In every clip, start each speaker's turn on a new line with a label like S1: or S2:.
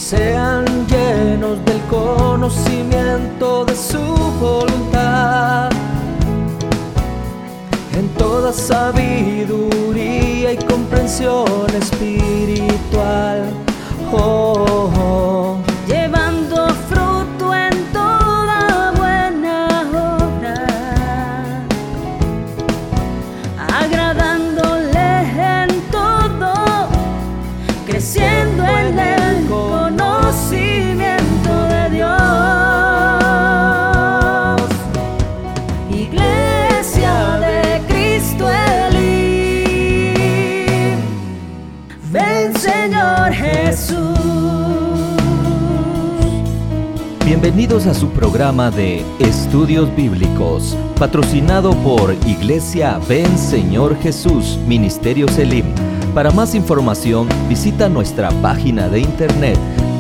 S1: sean llenos del conocimiento de su voluntad, en toda sabiduría y comprensión espiritual,
S2: llevando fruto en toda buena obra, agradándole en todo, creciendo en el conocimiento de Dios. Iglesia de Cristo Elim, ven Señor Jesús.
S3: Bienvenidos a su programa de Estudios Bíblicos, patrocinado por Iglesia Ven Señor Jesús, Ministerios Elim. Para más información, visita nuestra página de internet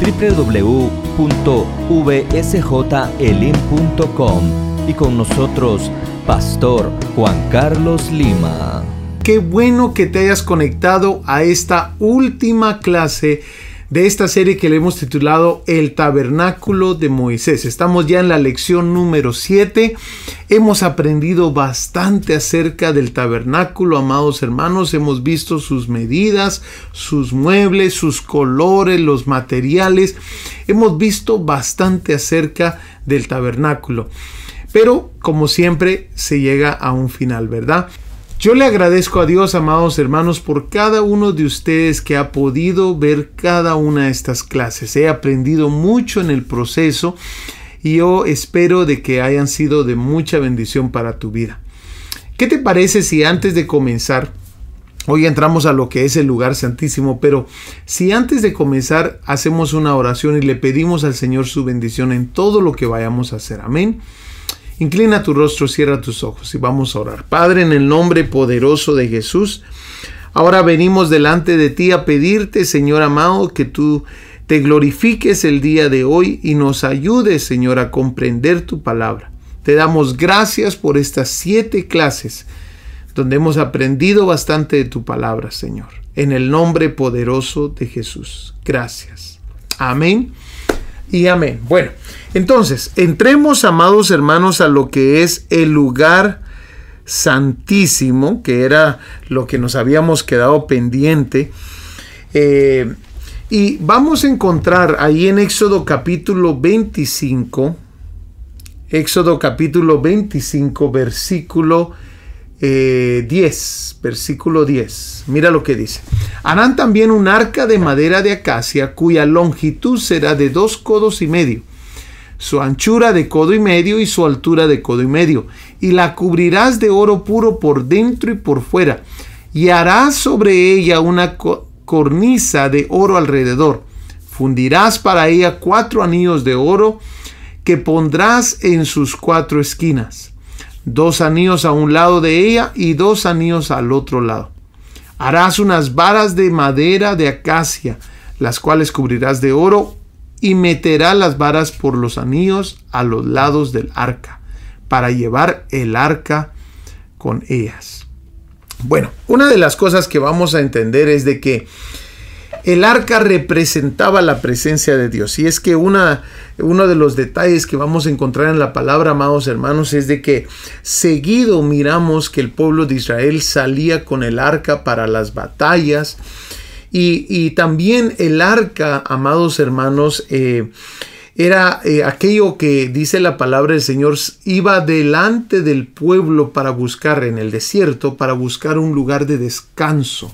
S3: www.vsjelim.com y con nosotros, Pastor Juan Carlos Lima.
S4: Qué bueno que te hayas conectado a esta última clase de esta serie que le hemos titulado El Tabernáculo de Moisés. Estamos ya en la lección número 7. Hemos aprendido bastante acerca del tabernáculo, amados hermanos. Hemos visto sus medidas, sus muebles, sus colores, los materiales. Hemos visto bastante acerca del tabernáculo. Pero, como siempre, se llega a un final, ¿verdad? Yo le agradezco a Dios, amados hermanos, por cada uno de ustedes que ha podido ver cada una de estas clases. He aprendido mucho en el proceso y yo espero de que hayan sido de mucha bendición para tu vida. ¿Qué te parece si antes de comenzar, hoy entramos a lo que es el lugar santísimo, pero si antes de comenzar hacemos una oración y le pedimos al Señor su bendición en todo lo que vayamos a hacer? Amén. Inclina tu rostro, cierra tus ojos y vamos a orar. Padre, en el nombre poderoso de Jesús, ahora venimos delante de ti a pedirte, Señor amado, que tú te glorifiques el día de hoy y nos ayudes, Señor, a comprender tu palabra. Te damos gracias por estas 7 clases donde hemos aprendido bastante de tu palabra, Señor. En el nombre poderoso de Jesús. Gracias. Amén y amén. Bueno, entonces, entremos, amados hermanos, a lo que es el lugar santísimo, que era lo que nos habíamos quedado pendiente. Y vamos a encontrar ahí en Éxodo capítulo 25, versículo 10, versículo 10. Mira lo que dice. Harán también un arca de madera de acacia, cuya longitud será de 2 codos y medio, su anchura de codo y medio y su altura de codo y medio, y la cubrirás de oro puro por dentro y por fuera, y harás sobre ella una cornisa de oro alrededor. Fundirás para ella 4 anillos de oro que pondrás en sus 4 esquinas, 2 anillos a un lado de ella y 2 anillos al otro lado. Harás unas varas de madera de acacia, las cuales cubrirás de oro, y meterás las varas por los anillos a los lados del arca, para llevar el arca con ellas. Bueno, una de las cosas que vamos a entender es de que el arca representaba la presencia de Dios. Y es que uno de los detalles que vamos a encontrar en la palabra, amados hermanos, es de que seguido miramos que el pueblo de Israel salía con el arca para las batallas. Y también el arca, amados hermanos, era aquello que dice la palabra del Señor, iba delante del pueblo para buscar en el desierto, para buscar un lugar de descanso.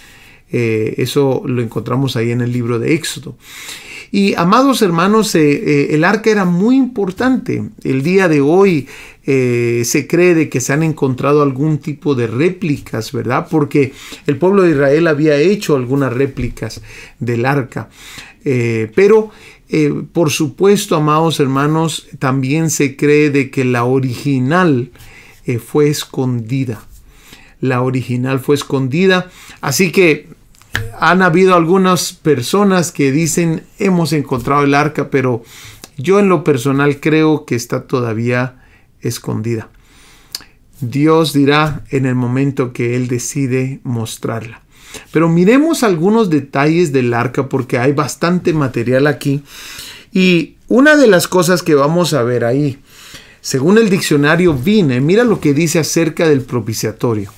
S4: Eso lo encontramos ahí en el libro de Éxodo. Y amados hermanos, el arca era muy importante. El día de hoy se cree de que se han encontrado algún tipo de réplicas, ¿verdad? Porque el pueblo de Israel había hecho algunas réplicas del arca. Pero por supuesto, amados hermanos, también se cree de que la original fue escondida. La original fue escondida. Así que han habido algunas personas que dicen hemos encontrado el arca, pero yo en lo personal creo que está todavía escondida. Dios dirá en el momento que Él decide mostrarla. Pero miremos algunos detalles del arca porque hay bastante material aquí. Y una de las cosas que vamos a ver ahí, según el diccionario Vine, mira lo que dice acerca del propiciatorio.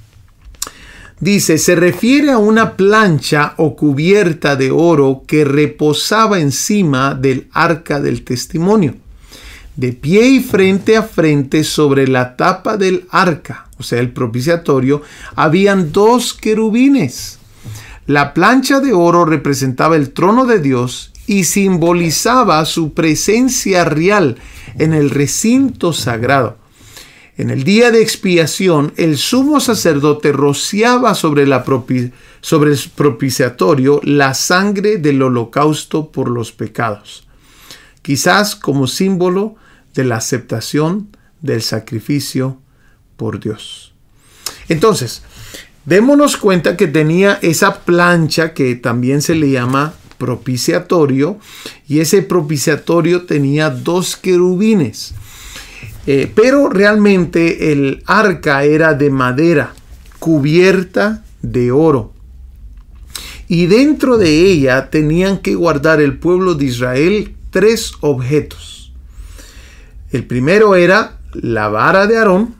S4: Dice, se refiere a una plancha o cubierta de oro que reposaba encima del arca del testimonio, de pie y frente a frente sobre la tapa del arca, o sea, el propiciatorio, habían 2 querubines. La plancha de oro representaba el trono de Dios y simbolizaba su presencia real en el recinto sagrado. En el día de expiación, el sumo sacerdote rociaba sobre el propiciatorio la sangre del holocausto por los pecados, quizás como símbolo de la aceptación del sacrificio por Dios. Entonces, démonos cuenta que tenía esa plancha que también se le llama propiciatorio, y ese propiciatorio tenía 2 querubines. Pero realmente el arca era de madera, cubierta de oro. Y dentro de ella tenían que guardar el pueblo de Israel 3 objetos. El primero era la vara de Aarón,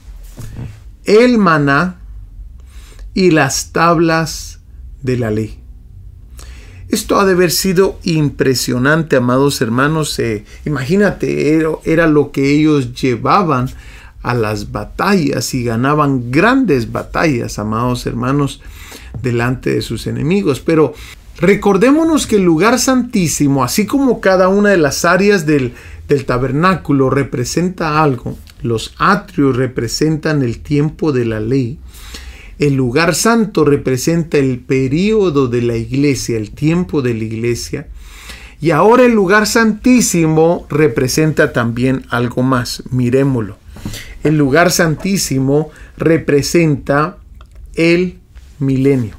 S4: el maná y las tablas de la ley. Esto ha de haber sido impresionante, amados hermanos. Imagínate, era lo que ellos llevaban a las batallas y ganaban grandes batallas, amados hermanos, delante de sus enemigos. Pero recordémonos que el lugar santísimo, así como cada una de las áreas del tabernáculo representa algo, los atrios representan el tiempo de la ley. El lugar santo representa el período de la iglesia, el tiempo de la iglesia. Y ahora el lugar santísimo representa también algo más. Miremoslo. El lugar santísimo representa el milenio.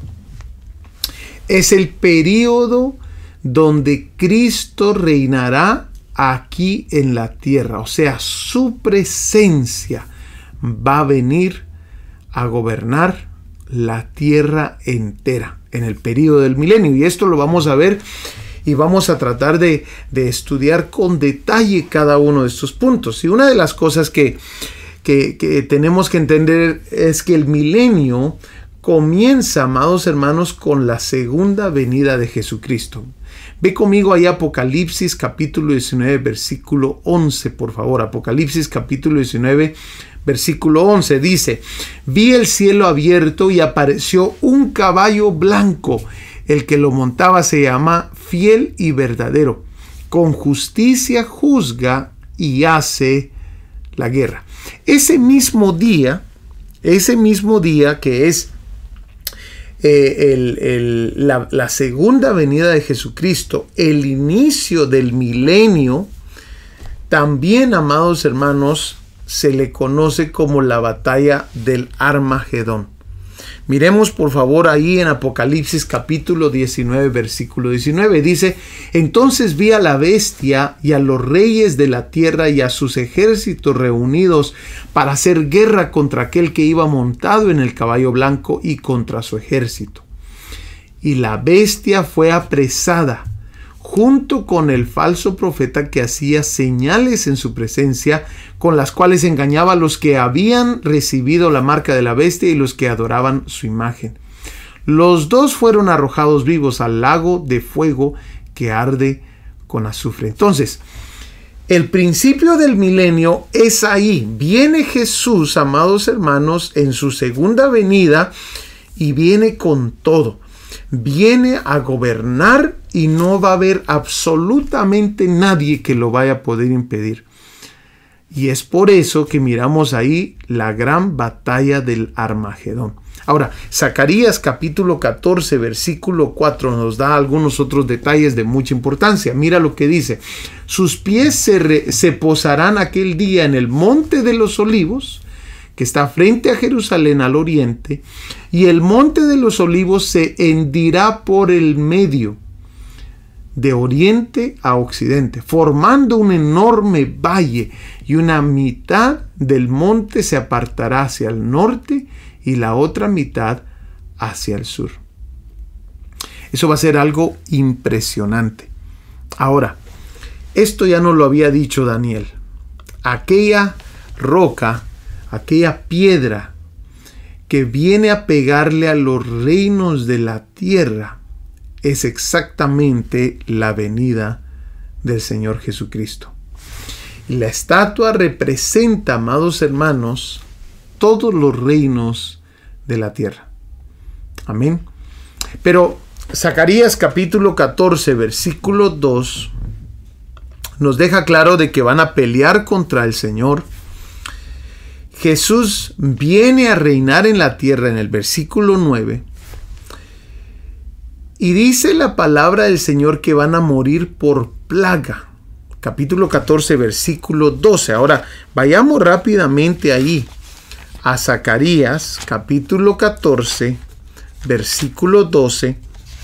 S4: Es el período donde Cristo reinará aquí en la tierra. O sea, su presencia va a venir a gobernar la tierra entera en el período del milenio. Y esto lo vamos a ver y vamos a tratar de estudiar con detalle cada uno de estos puntos. Y una de las cosas que tenemos que entender es que el milenio comienza, amados hermanos, con la segunda venida de Jesucristo. Ve conmigo ahí Apocalipsis capítulo 19, versículo 11, por favor. Apocalipsis capítulo 19, versículo 11 dice: vi el cielo abierto y apareció un caballo blanco. El que lo montaba se llama Fiel y Verdadero. Con justicia juzga y hace la guerra. Ese mismo día que es la segunda venida de Jesucristo, el inicio del milenio, también, amados hermanos, se le conoce como la batalla del Armagedón. Miremos por favor ahí en Apocalipsis capítulo 19, versículo 19. Dice: entonces vi a la bestia y a los reyes de la tierra y a sus ejércitos reunidos para hacer guerra contra aquel que iba montado en el caballo blanco y contra su ejército. Y la bestia fue apresada junto con el falso profeta que hacía señales en su presencia, con las cuales engañaba a los que habían recibido la marca de la bestia y los que adoraban su imagen. Los dos fueron arrojados vivos al lago de fuego que arde con azufre. Entonces, el principio del milenio es ahí. Viene Jesús, amados hermanos, en su segunda venida y viene con todo. Viene a gobernar y no va a haber absolutamente nadie que lo vaya a poder impedir. Y es por eso que miramos ahí la gran batalla del Armagedón. Ahora, Zacarías capítulo 14, versículo 4 nos da algunos otros detalles de mucha importancia. Mira lo que dice: sus pies se posarán aquel día en el monte de los olivos, que está frente a Jerusalén al oriente, y el monte de los olivos se hendirá por el medio, de oriente a occidente, formando un enorme valle, y una mitad del monte se apartará hacia el norte y la otra mitad hacia el sur. Eso va a ser algo impresionante. Ahora, esto ya nos lo había dicho Daniel. Aquella roca, aquella piedra que viene a pegarle a los reinos de la tierra, es exactamente la venida del Señor Jesucristo. Y la estatua representa, amados hermanos, todos los reinos de la tierra. Amén. Pero Zacarías capítulo 14, versículo 2, nos deja claro de que van a pelear contra el Señor. Jesús viene a reinar en la tierra en el versículo 9. Y dice la palabra del Señor que van a morir por plaga. Capítulo 14, versículo 12. Ahora, vayamos rápidamente ahí a Zacarías, capítulo 14, versículo 12.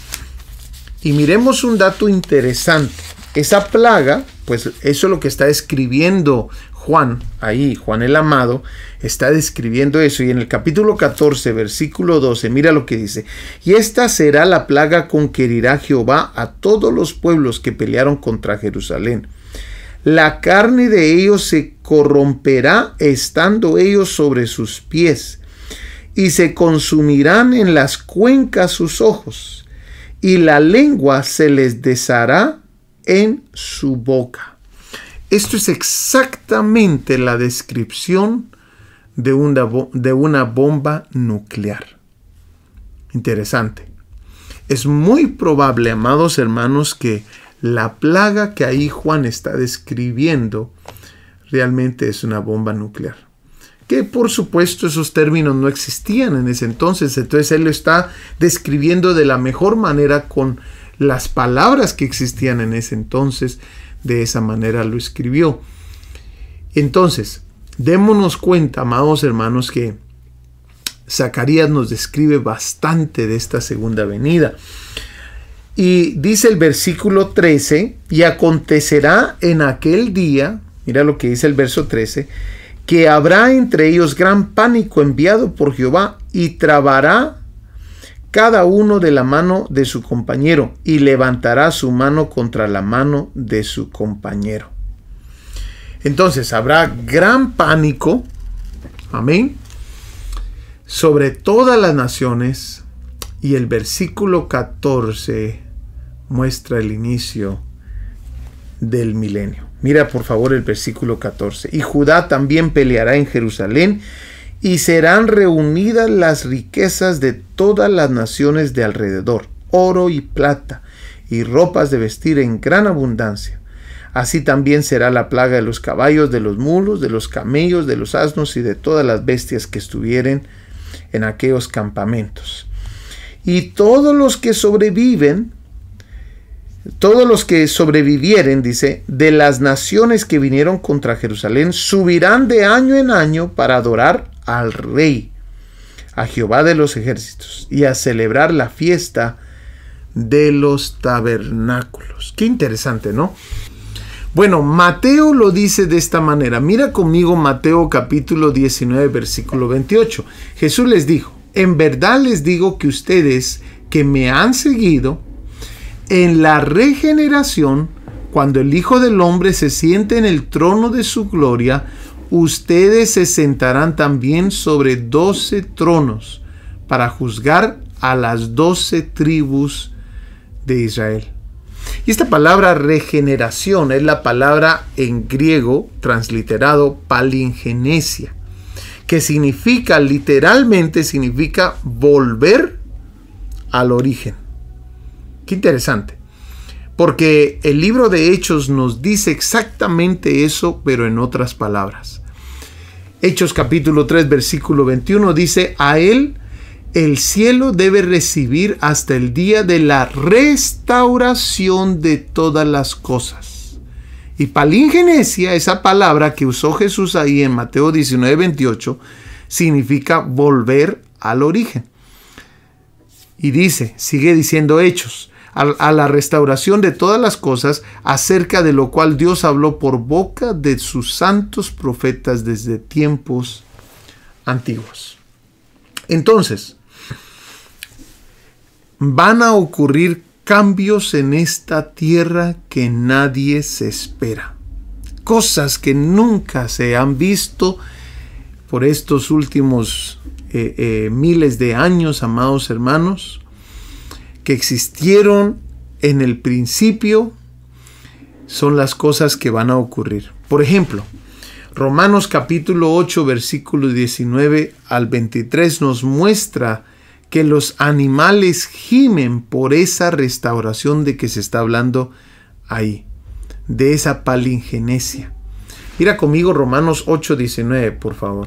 S4: Y miremos un dato interesante. Esa plaga, pues eso es lo que está escribiendo Juan, ahí, Juan el Amado, está describiendo eso. Y en el capítulo 14, versículo 12, mira lo que dice. Y esta será la plaga con que herirá Jehová a todos los pueblos que pelearon contra Jerusalén. La carne de ellos se corromperá estando ellos sobre sus pies, y se consumirán en las cuencas sus ojos, y la lengua se les deshará en su boca. Esto es exactamente la descripción de una bomba nuclear. Interesante. Es muy probable, amados hermanos, que la plaga que ahí Juan está describiendo realmente es una bomba nuclear. Que por supuesto esos términos no existían en ese entonces. Entonces él lo está describiendo de la mejor manera con las palabras que existían en ese entonces. De esa manera lo escribió. Entonces, démonos cuenta, amados hermanos, que Zacarías nos describe bastante de esta segunda venida. Y dice el versículo 13, y acontecerá en aquel día, mira lo que dice el verso 13, que habrá entre ellos gran pánico enviado por Jehová, y trabará cada uno de la mano de su compañero, y levantará su mano contra la mano de su compañero. Entonces habrá gran pánico, amén, sobre todas las naciones, y el versículo 14 muestra el inicio del milenio. Mira por favor el versículo 14. Y Judá también peleará en Jerusalén, y serán reunidas las riquezas de todas las naciones de alrededor, oro y plata, y ropas de vestir en gran abundancia. Así también será la plaga de los caballos, de los mulos, de los camellos, de los asnos y de todas las bestias que estuvieren en aquellos campamentos. Y todos los que sobrevivieren, dice, de las naciones que vinieron contra Jerusalén, subirán de año en año para adorar al Rey, a Jehová de los ejércitos, y a celebrar la fiesta de los tabernáculos. Qué interesante, ¿no? Bueno, Mateo lo dice de esta manera. Mira conmigo Mateo capítulo 19, versículo 28. Jesús les dijo: en verdad les digo que ustedes que me han seguido, en la regeneración, cuando el Hijo del Hombre se siente en el trono de su gloria, ustedes se sentarán también sobre 12 tronos para juzgar a las 12 tribus de Israel. Y esta palabra regeneración es la palabra en griego transliterado palingenesia, que significa, literalmente significa volver al origen. Qué interesante, porque el libro de Hechos nos dice exactamente eso, pero en otras palabras. Hechos capítulo 3, versículo 21 dice: a él el cielo debe recibir hasta el día de la restauración de todas las cosas. Y palingenesia, esa palabra que usó Jesús ahí en Mateo 19, 28, significa volver al origen. Y dice, sigue diciendo Hechos, a la restauración de todas las cosas, acerca de lo cual Dios habló por boca de sus santos profetas desde tiempos antiguos. Entonces, van a ocurrir cambios en esta tierra que nadie se espera. Cosas que nunca se han visto por estos últimos miles de años, amados hermanos, que existieron en el principio, son las cosas que van a ocurrir. Por ejemplo, Romanos capítulo 8, versículos 19 al 23 nos muestra que los animales gimen por esa restauración de que se está hablando ahí, de esa palingenesia. Mira conmigo Romanos 8, 19, por favor.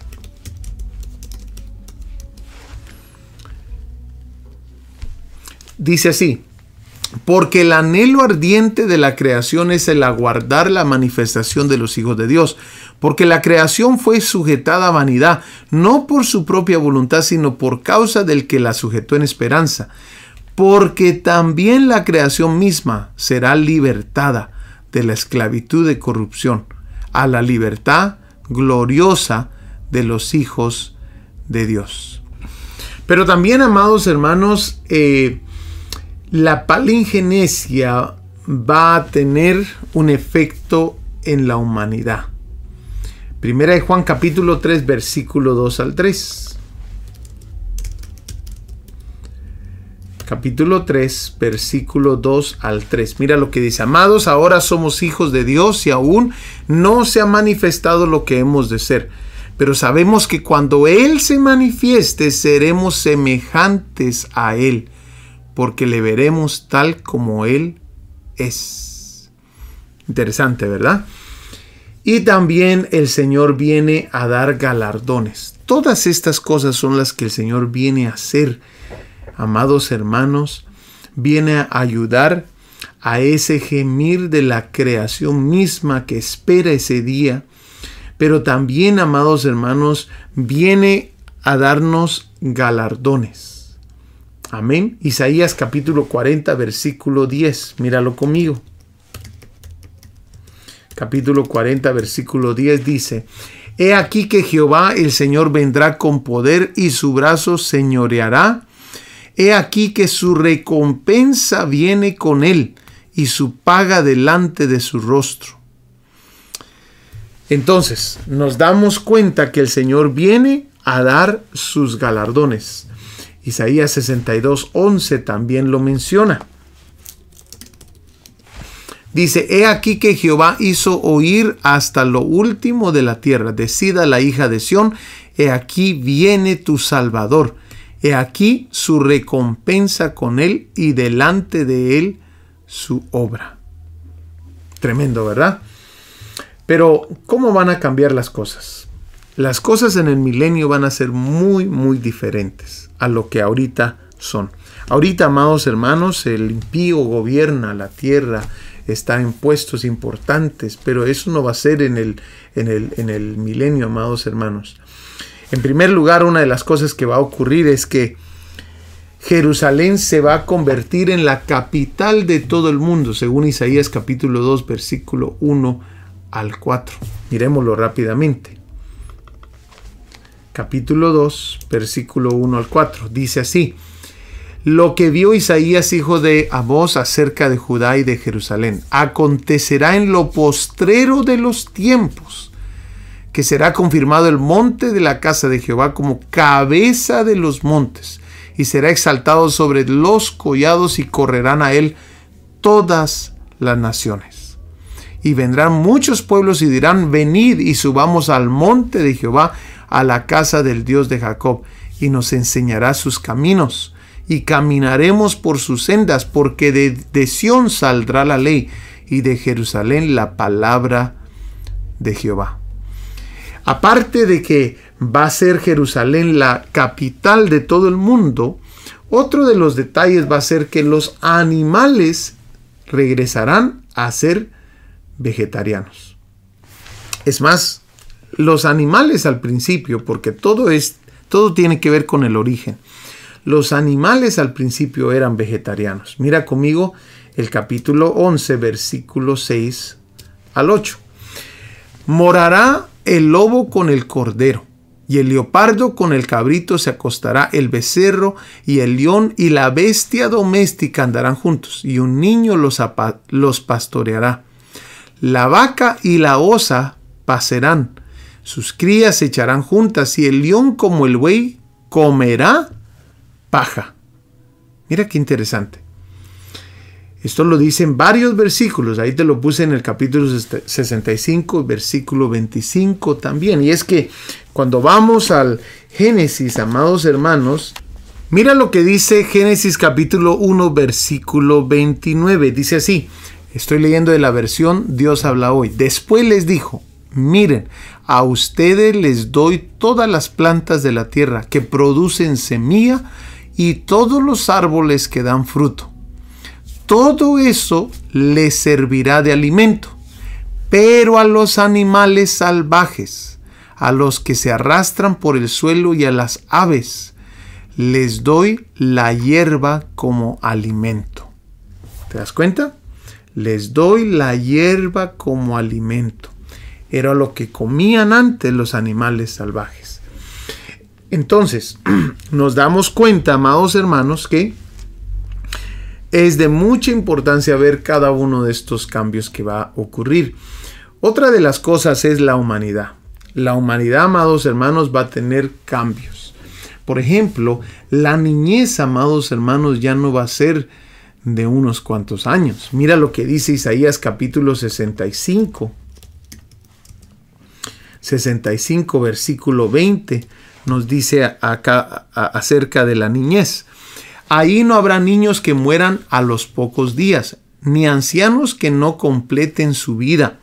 S4: Dice así: porque el anhelo ardiente de la creación es el aguardar la manifestación de los hijos de Dios, porque la creación fue sujetada a vanidad, no por su propia voluntad, sino por causa del que la sujetó en esperanza, porque también la creación misma será libertada de la esclavitud de corrupción a la libertad gloriosa de los hijos de Dios. Pero también, amados hermanos, la palingenesia va a tener un efecto en la humanidad. Primera de Juan capítulo 3, versículo 2 al 3. Capítulo 3, versículo 2 al 3. Mira lo que dice: amados, ahora somos hijos de Dios y aún no se ha manifestado lo que hemos de ser. Pero sabemos que cuando Él se manifieste, seremos semejantes a Él, porque le veremos tal como Él es. Interesante, ¿verdad? Y también el Señor viene a dar galardones. Todas estas cosas son las que el Señor viene a hacer, amados hermanos. Viene a ayudar a ese gemir de la creación misma que espera ese día. Pero también, amados hermanos, viene a darnos galardones. Amén. Isaías capítulo 40, versículo 10. Míralo conmigo. Capítulo 40, versículo 10 dice: he aquí que Jehová el Señor vendrá con poder y su brazo señoreará. He aquí que su recompensa viene con él y su paga delante de su rostro. Entonces, nos damos cuenta que el Señor viene a dar sus galardones. Isaías 62, 11 también lo menciona. Dice: he aquí que Jehová hizo oír hasta lo último de la tierra. Decida la hija de Sión: he aquí viene tu Salvador. He aquí su recompensa con él y delante de él su obra. Tremendo, ¿verdad? Pero, ¿cómo van a cambiar las cosas? Las cosas en el milenio van a ser muy, muy diferentes a lo que ahorita son. Ahorita, amados hermanos, el impío gobierna la tierra, está en puestos importantes, pero eso no va a ser en el milenio, amados hermanos. En primer lugar, una de las cosas que va a ocurrir es que Jerusalén se va a convertir en la capital de todo el mundo, según Isaías capítulo 2, versículo 1 al 4. Miremoslo rápidamente. Capítulo 2, versículo 1 al 4. Dice así: lo que vio Isaías, hijo de Amós, acerca de Judá y de Jerusalén, acontecerá en lo postrero de los tiempos, que será confirmado el monte de la casa de Jehová como cabeza de los montes, y será exaltado sobre los collados, y correrán a él todas las naciones. Y vendrán muchos pueblos y dirán: venid y subamos al monte de Jehová, a la casa del Dios de Jacob, y nos enseñará sus caminos, y caminaremos por sus sendas, porque de Sión saldrá la ley, y de Jerusalén la palabra de Jehová. Aparte de que va a ser Jerusalén la capital de todo el mundo, otro de los detalles va a ser que los animales regresarán a ser vegetarianos. Es más, los animales al principio, porque todo tiene que ver con el origen. Los animales al principio eran vegetarianos. Mira conmigo el capítulo 11, versículo 6 al 8. Morará el lobo con el cordero, Y el leopardo con el cabrito se acostará, el becerro y el león y la bestia doméstica andarán juntos, y un niño los pastoreará. La vaca y la osa pacerán, sus crías se echarán juntas, y el león como el buey comerá paja. Mira qué interesante. Esto lo dicen varios versículos. Ahí te lo puse en el capítulo 65, versículo 25 también. Y es que cuando vamos al Génesis, amados hermanos, mira lo que dice Génesis capítulo 1, versículo 29. Dice así, estoy leyendo de la versión Dios habla hoy. Después les dijo, miren, a ustedes les doy todas las plantas de la tierra que producen semilla y todos los árboles que dan fruto. Todo eso les servirá de alimento, pero a los animales salvajes, a los que se arrastran por el suelo y a las aves, les doy la hierba como alimento. ¿Te das cuenta? Les doy la hierba como alimento. Era lo que comían antes los animales salvajes. Entonces, nos damos cuenta, amados hermanos, que es de mucha importancia ver cada uno de estos cambios que va a ocurrir. Otra de las cosas es la humanidad. La humanidad, amados hermanos, va a tener cambios. Por ejemplo, la niñez, amados hermanos, ya no va a ser de unos cuantos años. Mira lo que dice Isaías capítulo 65. 65, versículo 20, nos dice acá acerca de la niñez. Ahí no habrá niños que mueran a los pocos días, ni ancianos que no completen su vida.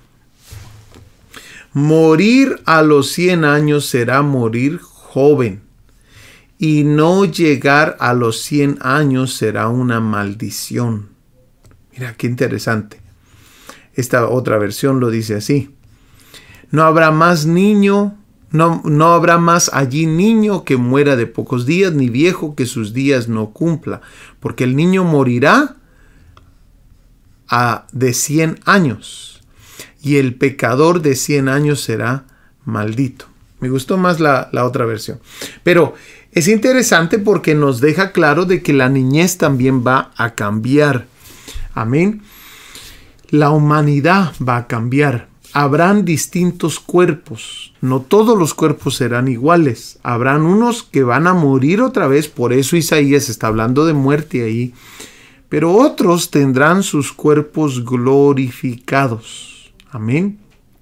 S4: Morir a los 100 años será morir joven, y no llegar a los 100 años será una maldición. Mira qué interesante. Esta otra versión lo dice así. No habrá más niño. No habrá más allí niño que muera de pocos días, ni viejo que sus días no cumpla, porque el niño morirá de 100 años, y el pecador de 100 años será maldito. Me gustó más la otra versión. Pero es interesante porque nos deja claro de que la niñez también va a cambiar. Amén. La humanidad va a cambiar. Habrán distintos cuerpos. No todos los cuerpos serán iguales. Habrán unos que van a morir otra vez. Por eso Isaías está hablando de muerte ahí. Pero otros tendrán sus cuerpos glorificados. Amén.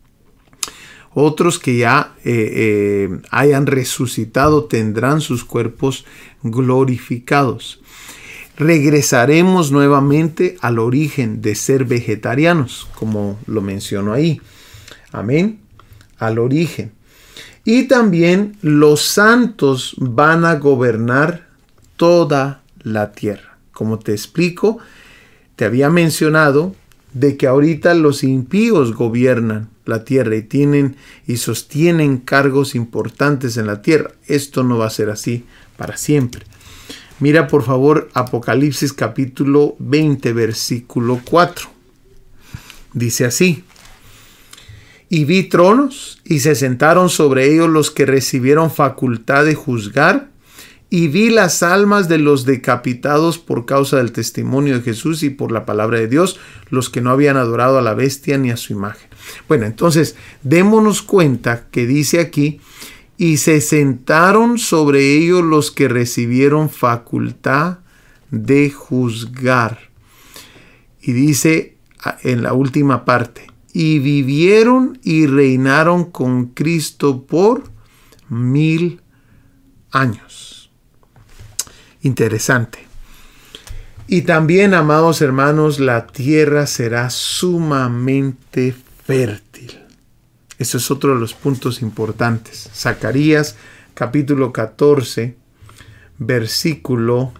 S4: Otros que ya hayan resucitado tendrán sus cuerpos glorificados. Regresaremos nuevamente al origen de ser vegetarianos, como lo menciono ahí. Amén. Al origen. Y también los santos van a gobernar toda la tierra. Como te explico, te había mencionado de que ahorita los impíos gobiernan la tierra y sostienen cargos importantes en la tierra. Esto no va a ser así para siempre. Mira por favor Apocalipsis capítulo 20 versículo 4. Dice así. Y vi tronos y se sentaron sobre ellos los que recibieron facultad de juzgar, y vi las almas de los decapitados por causa del testimonio de Jesús y por la palabra de Dios, los que no habían adorado a la bestia ni a su imagen. Bueno, entonces démonos cuenta que dice aquí, y se sentaron sobre ellos los que recibieron facultad de juzgar. Y dice en la última parte, y vivieron y reinaron con Cristo por 1000 años. Interesante. Y también, amados hermanos, la tierra será sumamente fértil. Eso es otro de los puntos importantes. Zacarías capítulo 14, versículo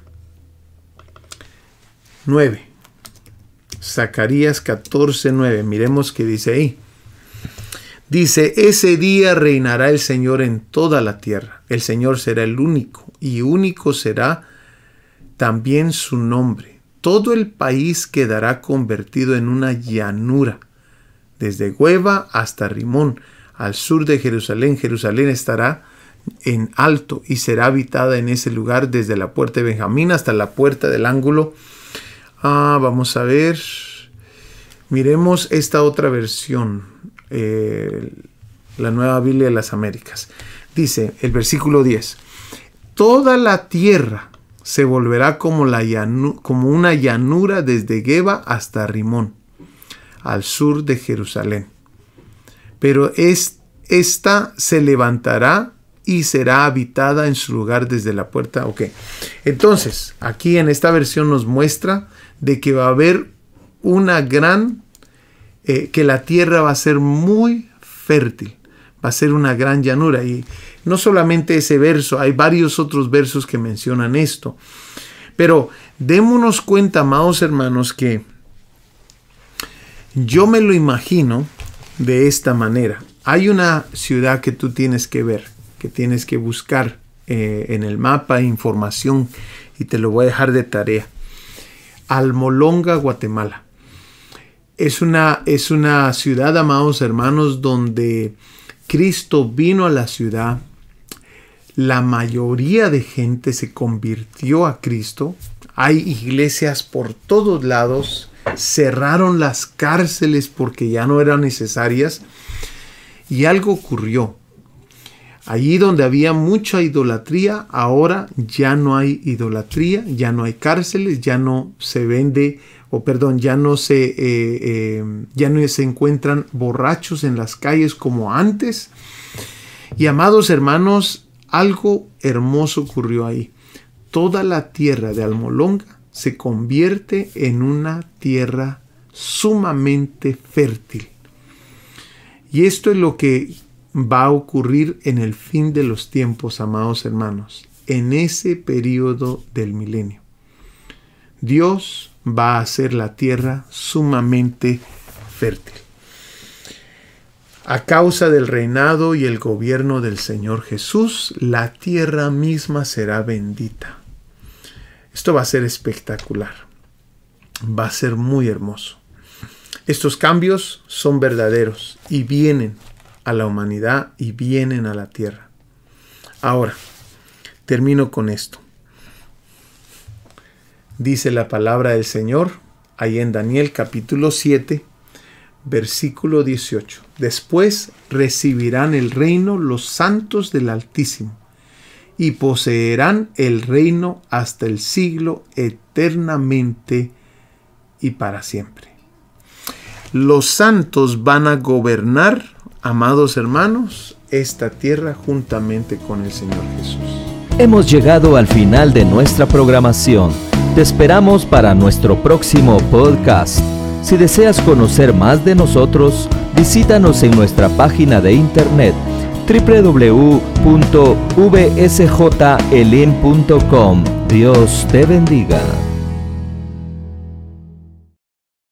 S4: 9. Zacarías 14, 9. Miremos qué dice ahí. Dice, ese día reinará el Señor en toda la tierra. El Señor será el único, y único será también su nombre. Todo el país quedará convertido en una llanura. Desde Hueva hasta Rimón, al sur de Jerusalén. Jerusalén estará en alto y será habitada en ese lugar desde la puerta de Benjamín hasta la puerta del ángulo. Vamos a ver. Miremos esta otra versión, la Nueva Biblia de las Américas. Dice el versículo 10: toda la tierra se volverá como una llanura desde Geba hasta Rimón, al sur de Jerusalén. Pero esta se levantará y será habitada en su lugar desde la puerta. Ok. Entonces, aquí en esta versión nos muestra de que va a haber una gran, que la tierra va a ser muy fértil, va a ser una gran llanura. Y no solamente ese verso, hay varios otros versos que mencionan esto. Pero démonos cuenta, amados hermanos, que yo me lo imagino de esta manera. Hay una ciudad que tú tienes que ver, que tienes que buscar en el mapa, información, y te lo voy a dejar de tarea. Almolonga, Guatemala. Es una ciudad, amados hermanos, donde Cristo vino a la ciudad. La mayoría de gente se convirtió a Cristo. Hay iglesias por todos lados. Cerraron las cárceles porque ya no eran necesarias. Y algo ocurrió. Allí donde había mucha idolatría, ahora ya no hay idolatría, ya no hay cárceles, ya no se vende, ya no se encuentran borrachos en las calles como antes. Y amados hermanos, algo hermoso ocurrió ahí. Toda la tierra de Almolonga se convierte en una tierra sumamente fértil. Y esto es lo que va a ocurrir en el fin de los tiempos, amados hermanos, en ese periodo del milenio. Dios va a hacer la tierra sumamente fértil. A causa del reinado y el gobierno del Señor Jesús, la tierra misma será bendita. Esto va a ser espectacular. Va a ser muy hermoso. Estos cambios son verdaderos y vienen a la humanidad y vienen a la tierra. Ahora, termino con esto. Dice la palabra del Señor, ahí en Daniel capítulo 7, versículo 18. Después recibirán el reino los santos del Altísimo y poseerán el reino hasta el siglo eternamente y para siempre. Los santos van a gobernar, amados hermanos, esta tierra juntamente con el Señor Jesús.
S3: Hemos llegado al final de nuestra programación. Te esperamos para nuestro próximo podcast. Si deseas conocer más de nosotros, visítanos en nuestra página de internet www.vsjelim.com. Dios te bendiga.